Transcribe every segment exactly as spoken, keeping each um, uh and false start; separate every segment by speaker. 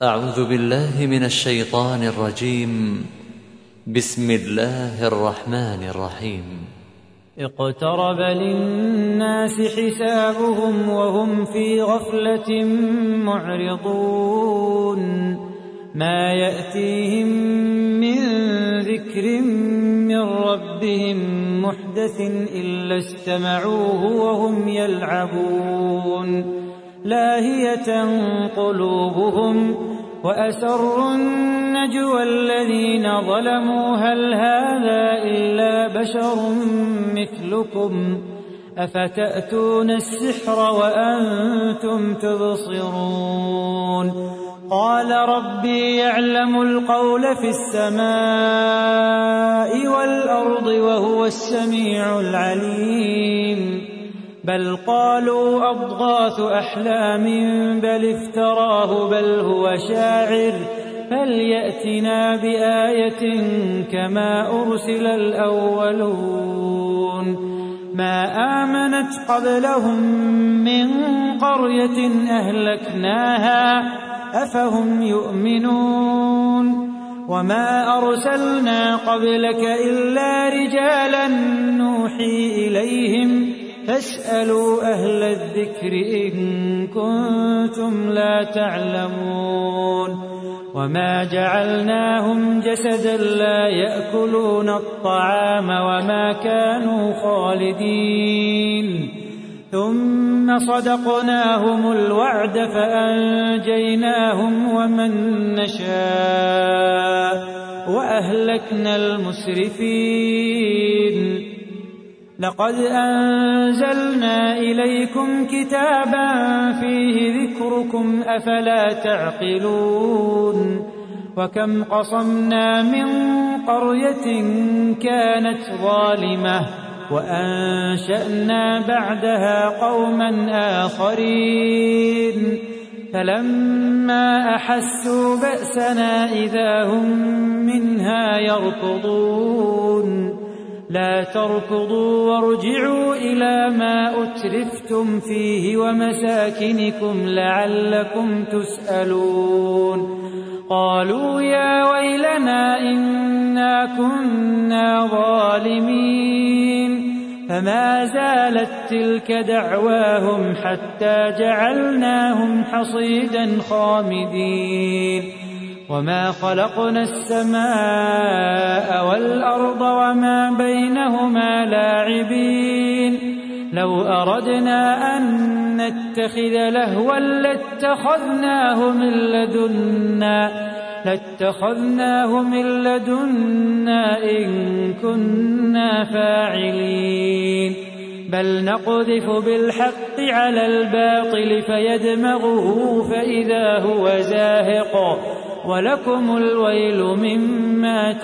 Speaker 1: أعوذ بالله من الشيطان الرجيم. بسم الله الرحمن الرحيم.
Speaker 2: اقترب للناس حسابهم وهم في غفلة معرضون ما يأتيهم من ذكر من ربهم محدث إلا استمعوه وهم يلعبون لاهية قلوبهم وأسروا النجوى الذين ظلموا هل هذا إلا بشر مثلكم أفتأتون السحر وأنتم تبصرون قال ربي يعلم القول في السماء والأرض وهو السميع العليم بل قالوا أضغاث أحلام بل افتراه بل هو شاعر فليأتنا بآية كما أرسل الأولون ما آمنت قبلهم من قرية أهلكناها أفهم يؤمنون وما أرسلنا قبلك إلا رجالا نوحي إليهم فاسألوا أهل الذكر إن كنتم لا تعلمون وما جعلناهم جسدا لا يأكلون الطعام وما كانوا خالدين ثم صدقناهم الوعد فأنجيناهم ومن نشاء وأهلكنا المسرفين لقد أنزلنا إليكم كتابا فيه ذكركم أفلا تعقلون وكم قصمنا من قرية كانت ظالمة وأنشأنا بعدها قوما آخرين فلما أحسوا بأسنا إذا هم منها يركضون لا تركضوا وارجعوا إلى ما أترفتم فيه ومساكنكم لعلكم تسألون قالوا يا ويلنا إنا كنا ظالمين فما زالت تلك دعواهم حتى جعلناهم حصيدا خامدين وما خلقنا السماء والأرض وما بينهما لاعبين لو أردنا أن نتخذ لهوا لاتخذناه من لدنا لاتخذناه من لدنا إن كنا فاعلين بل نقذف بالحق على الباطل فيدمغه فإذا هو زاهق ولكم الويل مما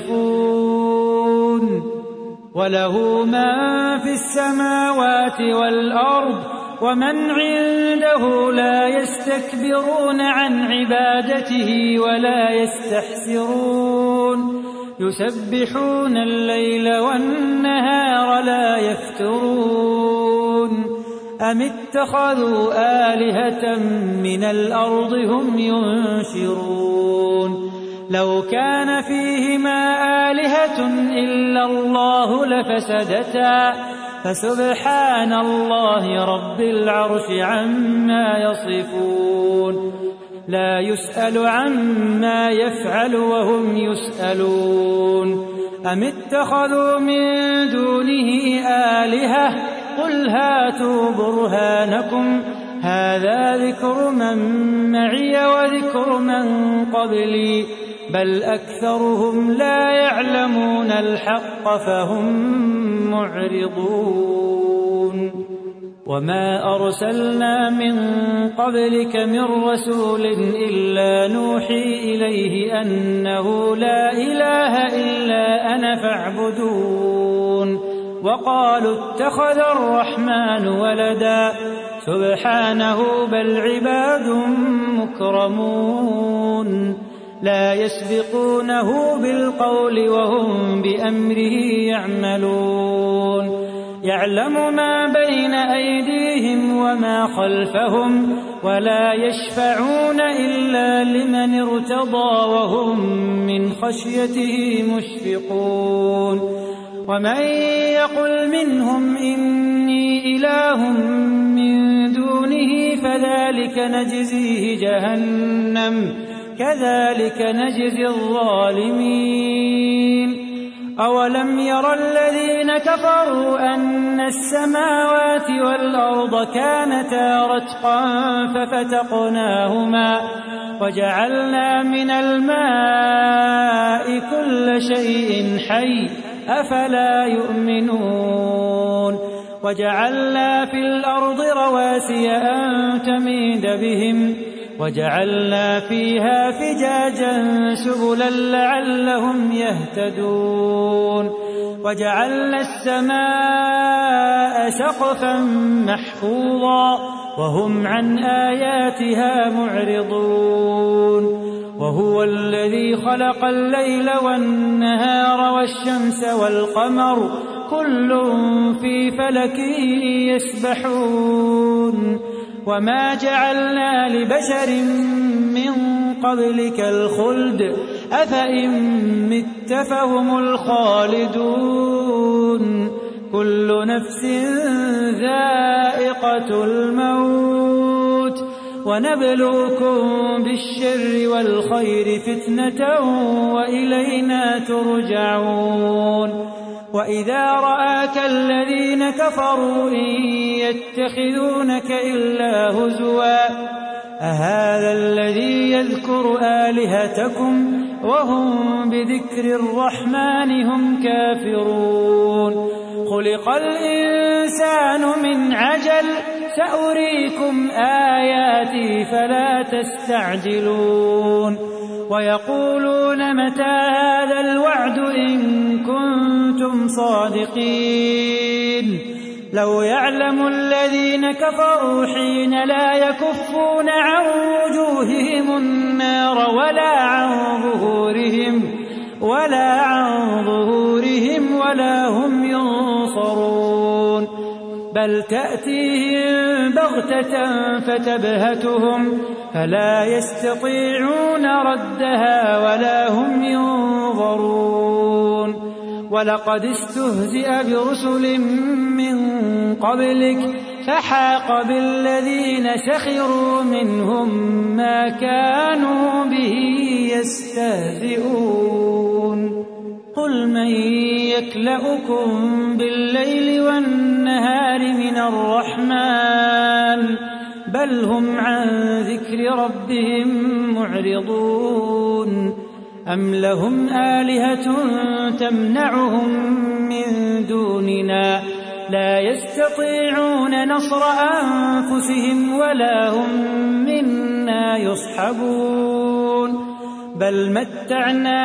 Speaker 2: تصفون وله ما في السماوات والأرض ومن عنده لا يستكبرون عن عبادته ولا يستحسرون يسبحون الليل والنهار لا يفترون أم اتخذوا آلهة من الأرض هم ينشرون لو كان فيهما آلهة إلا الله لفسدتا فسبحان الله رب العرش عما يصفون لا يسأل عما يفعل وهم يسألون أم اتخذوا من دونه آلهة قل هاتوا برهانكم هذا ذكر من معي وذكر من قبلي بل أكثرهم لا يعلمون الحق فهم معرضون وما أرسلنا من قبلك من رسول إلا نوحي إليه أنه لا إله إلا أنا فاعبدون وقالوا اتخذ الرحمن ولدا سبحانه بل عباد مكرمون لا يسبقونه بالقول وهم بأمره يعملون يعلم ما بين أيديهم وما خلفهم ولا يشفعون إلا لمن ارتضى وهم من خشيته مشفقون ومن يقل منهم إني إله من دونه فذلك نجزيه جهنم كذلك نجزي الظالمين أولم ير الذين كفروا أن السماوات والأرض كانتا رتقا ففتقناهما وجعلنا من الماء كل شيء حي أفلا يؤمنون وجعلنا في الأرض رواسي أن تميد بهم وجعلنا فيها فجاجا سبلا لعلهم يهتدون وجعلنا السماء سقفا محفوظا وهم عن آياتها معرضون وهو الذي خلق الليل والنهار والشمس والقمر كل في فلك يسبحون وما جعلنا لبشر من قبلك الخلد أفإن مت فهم الخالدون كل نفس ذائقة الموت ونبلوكم بالشر والخير فتنة وإلينا ترجعون وإذا رآك الذين كفروا إن يتخذونك إلا هزوا أهذا الذي يذكر آلهتكم وهم بذكر الرحمن هم كافرون خلق الإنسان من عجل سأريكم آياتي فلا تستعجلون ويقولون متى هذا الوعد إن كنتم صادقين لو يعلم الذين كفروا حين لا يكفون عن وجوههم النار ولا عن ظهورهم ولا عن ظهورهم ولا هم ينصرون بل تأتيهم بغتة فتبهتهم فلا يستطيعون ردها ولا هم ينظرون ولقد استهزئ برسل من قبلك فحاق بالذين سخروا منهم ما كانوا به يستهزئون قل من يكلؤكم بالليل والنهار من الرحمن بل هم عن ذكر ربهم معرضون أم لهم آلهة تمنعهم من دوننا لا يستطيعون نصر أنفسهم ولا هم منا يصحبون بل متعنا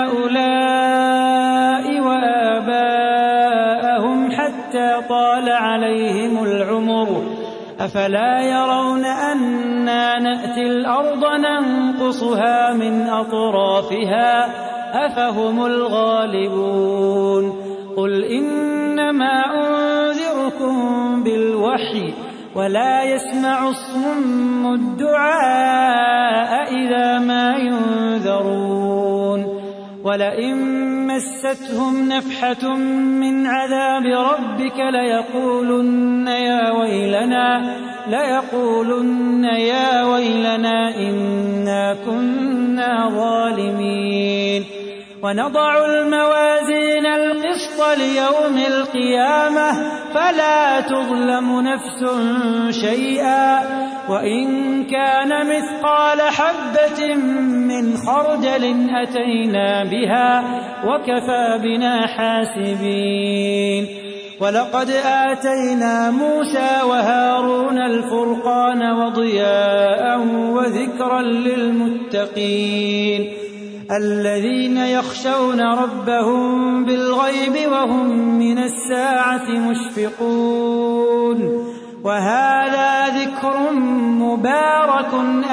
Speaker 2: هؤلاء وآباءهم حتى طال عليهم العمر أفلا يرون أنا نأتي الأرض ننقصها من أطرافها أفهم الغالبون قل إنما أنذركم بالوحي ولا يسمع الصم الدعاء إذا ما ينذرون ولئن مستهم نفحة من عذاب ربك ليقولن يا ويلنا ليقولن يا ويلنا إنا كنا ظالمين ونضع الموازين القسط ليوم القيامة فلا تظلم نفس شيئا وإن كان مثقال حبة من خردل أتينا بها وكفى بنا حاسبين ولقد آتينا موسى وهارون الفرقان وضياء وذكرا للمتقين الذين يخشون ربهم بالغيب وهم من الساعة مشفقون وهذا ذكر مبارك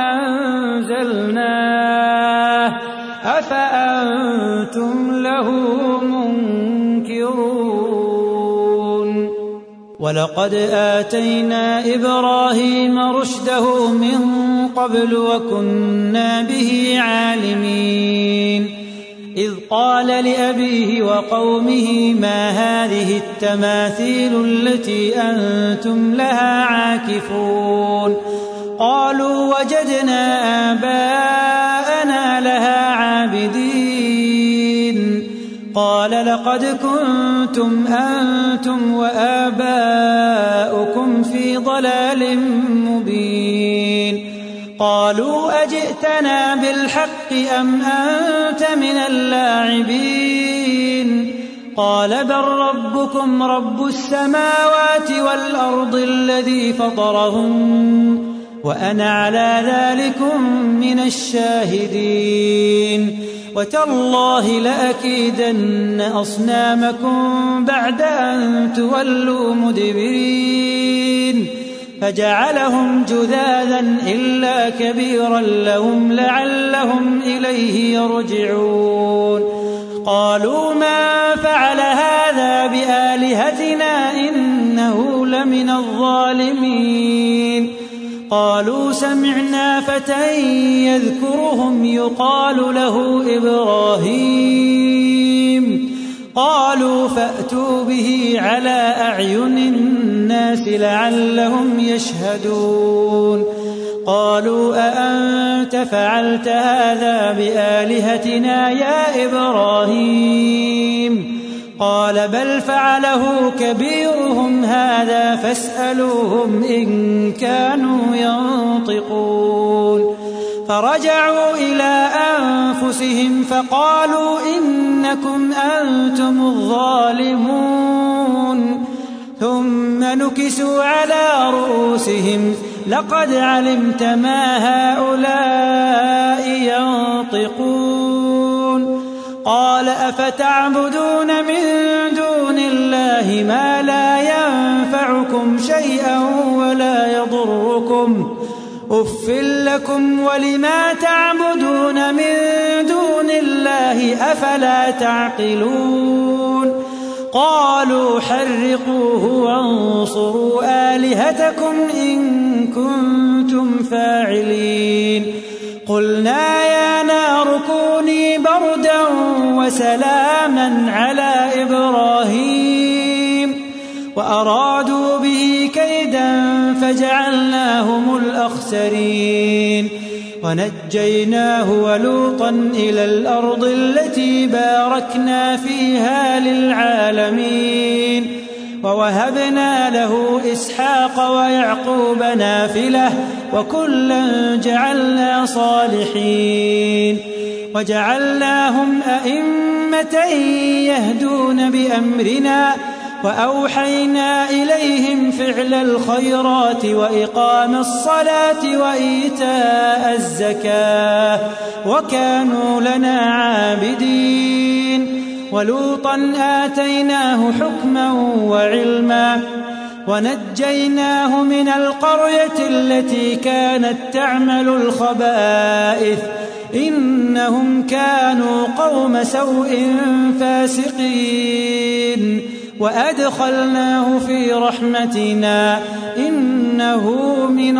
Speaker 2: أنزلناه أفأنتم له منكرون ولقد آتينا إبراهيم رشده من قبل وكنا به عالمين إذ قال لأبيه وقومه ما هذه التماثيل التي أنتم لها عاكفون قالوا وجدنا آباءنا لها عابدين قال لقد كنتم أنتم وآباؤكم في ضلال مبين قالوا أجئتنا بالحق أم أنت من اللاعبين قال بل ربكم رب السماوات والأرض الذي فطرهن وأنا على ذلكم من الشاهدين وتالله لأكيدن أصنامكم بعد أن تولوا مدبرين فجعلهم جذاذا إلا كبيرا لهم لعلهم إليه يرجعون قالوا ما فعل هذا بآلهتنا إنه لمن الظالمين قالوا سمعنا فتى يذكرهم يقال له إبراهيم قالوا فأتوا به على أعين الناس لعلهم يشهدون قالوا أأنت فعلت هذا بآلهتنا يا إبراهيم قال بل فعله كبيرهم هذا فاسألوهم إن كانوا ينطقون فرجعوا إلى أنفسهم فقالوا إنكم أنتم الظالمون ثم نكسوا على رؤوسهم لقد علمت ما هؤلاء ينطقون قال أفتعبدون من دون الله ما لا ينفعكم شيئا ولا يضركم أف لكم ولما تعبدون من دون الله أفلا تعقلون قالوا حرقوه وانصروا آلهتكم إن كنتم فاعلين قلنا يا نار كوني بردا وسلاما على إبراهيم وأرادوا به كيدا فجعلناهم الأخسرين ونجيناه ولوطا إلى الأرض التي باركنا فيها للعالمين ووهبنا له إسحاق ويعقوب نافلة وكلا جعلنا صالحين وجعلناهم أئمة يهدون بأمرنا وأوحينا إليهم فعل الخيرات وإقام الصلاة وإيتاء الزكاة وكانوا لنا عابدين ولوطا آتيناه حكما وعلما ونجيناه من القرية التي كانت تعمل الخبائث إنهم كانوا قوم سوء فاسقين وأدخلناه في رحمتنا إنه من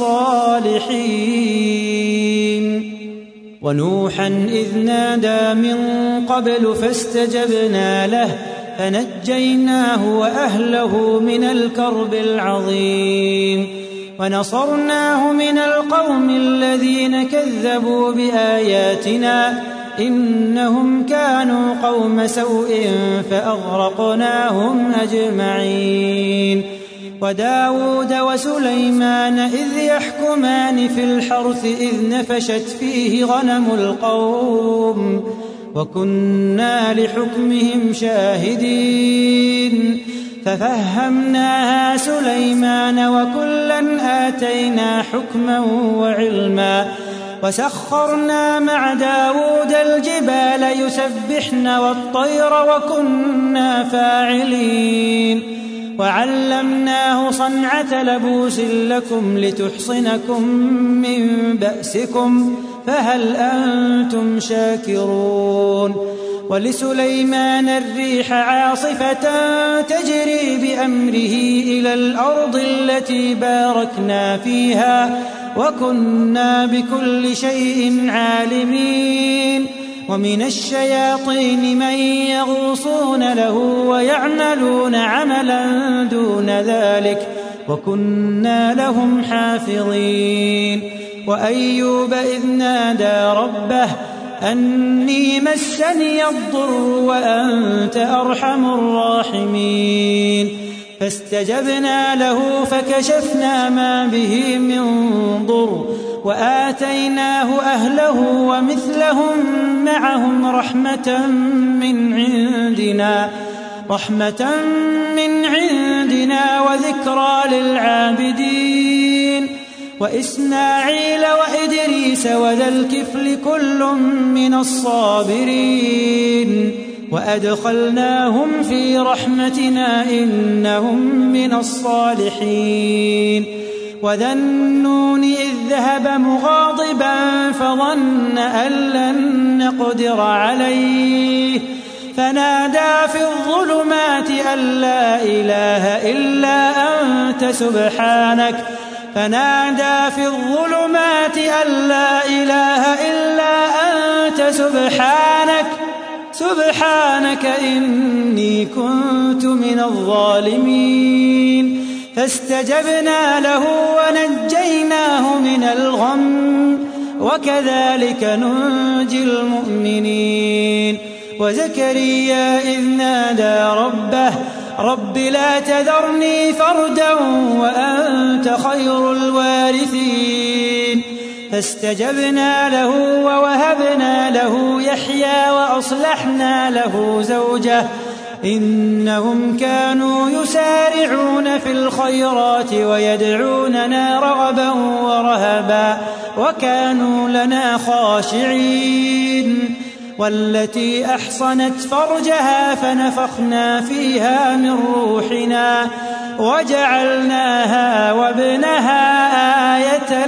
Speaker 2: الصالحين ونوحا إذ نادى من قبل فاستجبنا له فنجيناه وأهله من الكرب العظيم ونصرناه من القوم الذين كذبوا بآياتنا إنهم كانوا قوم سوء فأغرقناهم أجمعين وداود وسليمان إذ يحكمان في الحرث إذ نفشت فيه غنم القوم وكنا لحكمهم شاهدين ففهمناها سليمان وكلا آتينا حكما وعلما وسخرنا مع داود الجبال يسبحن والطير وكنا فاعلين وعلمناه صنعة لبوس لكم لتحصنكم من بأسكم فهل أنتم شاكرون ولسليمان الريح عاصفة تجري بأمره إلى الأرض التي باركنا فيها وكنا بكل شيء عالمين ومن الشياطين من يغوصون له ويعملون عملا دون ذلك وكنا لهم حافظين وأيوب إذ نادى ربه أني مسني الضر وأنت أرحم الراحمين فاستجبنا له فكشفنا ما به من ضر وآتيناه أهله ومثلهم معهم رحمة من عندنا رحمة من عندنا وذكرى للعابدين وإسماعيل وإدريس وذا الكفل كل من الصابرين وأدخلناهم في رحمتنا إنهم من الصالحين وذا النون إذ ذهب مغاضبا فظن أن لن نقدر عليه فنادى في الظلمات أن لا إله إلا أنت سبحانك فنادى في الظلمات أن لا إله إلا أنت سبحانك سبحانك إني كنت من الظالمين فاستجبنا له ونجيناه من الغم وكذلك ننجي المؤمنين وزكريا إذ نادى ربه رب لا تذرني فردا وأنت خير الوارثين فاستجبنا له ووهبنا له يحيى وأصلحنا له زوجه إنهم كانوا يسارعون في الخيرات ويدعوننا رغبا ورهبا وكانوا لنا خاشعين والتي أحصنت فرجها فنفخنا فيها من روحنا وجعلناها وابنها آية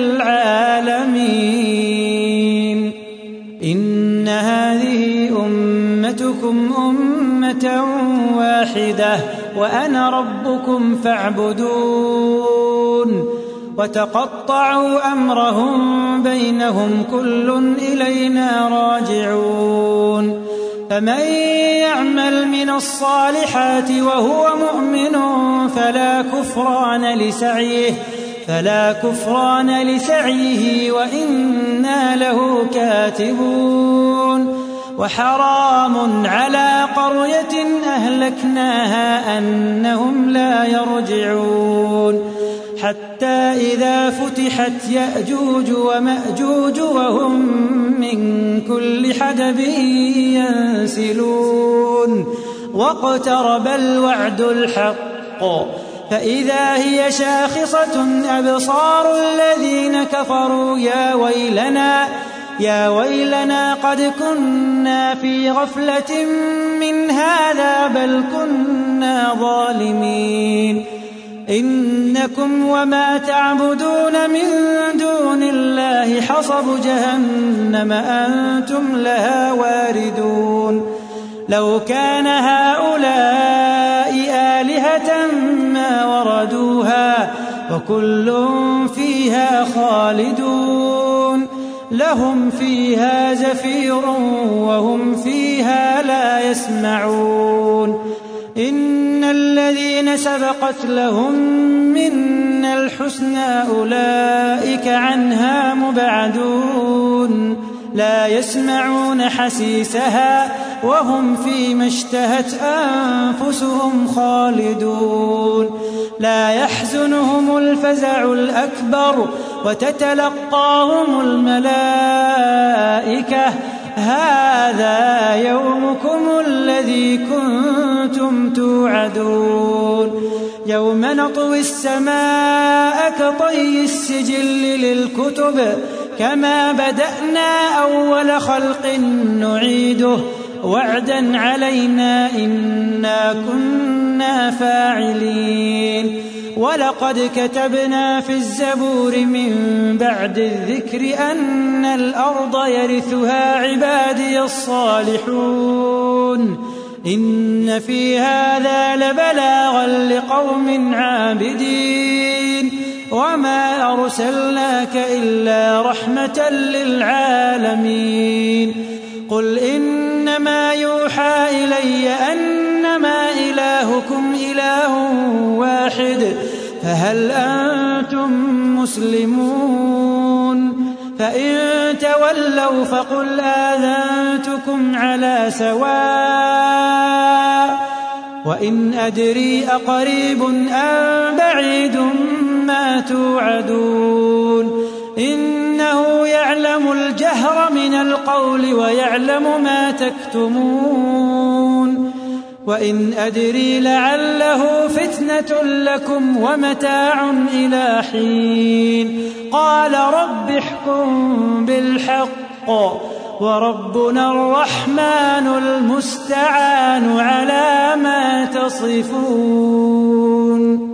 Speaker 2: للعالمين إن هذه أمتكم أمة واحدة وأنا ربكم فاعبدون وتقطعوا أمرهم بينهم كل إلينا راجعون فمن يعمل من الصالحات وهو مؤمن فلا كفران لسعيه فلا كفران لسعيه وإنا له كاتبون وحرام على قرية أهلكناها أنهم لا يرجعون حتى إذا فتحت يأجوج ومأجوج وهم من كل حدب ينسلون واقترب الوعد الحق فإذا هي شاخصة أبصار الذين كفروا يا ويلنا يا ويلنا قد كنا في غفلة من هذا بل كنا ظالمين إنكم وما تعبدون من دون الله حصب جهنم أنتم لها واردون لو كان هؤلاء آلهة ما وردوها وكل فيها خالدون لهم فيها زفير وهم فيها لا يسمعون إن الذين سبقت لهم منا الحسنى أولئك عنها مبعدون لا يسمعون حسيسها وهم فيما اشتهت أنفسهم خالدون لا يحزنهم الفزع الأكبر وتتلقاهم الملائكة هذا يومكم الذي كنتم توعدون يوم نطوي السماء كطي السجل للكتب كما بدأنا أول خلق نعيده وعدا علينا إنا كنا فاعلين ولقد كتبنا في الزبور من بعد الذكر أن الأرض يرثها عبادي الصالحون إن في هذا لبلاغا لقوم عابدين وما أرسلناك إلا رحمة للعالمين قل إنما يوحى إلي أنما إلهكم إله واحد فهل أنتم مسلمون فإن تولوا فقل آذنتكم على سواء وإن أدري أقريب أم بعيد ما توعدون إنه يعلم الجهر من القول ويعلم ما تكتمون وإن أدري لعله فتنة لكم ومتاع إلى حين قال رب احكم بالحق وربنا الرحمن المستعان على ما تصفون.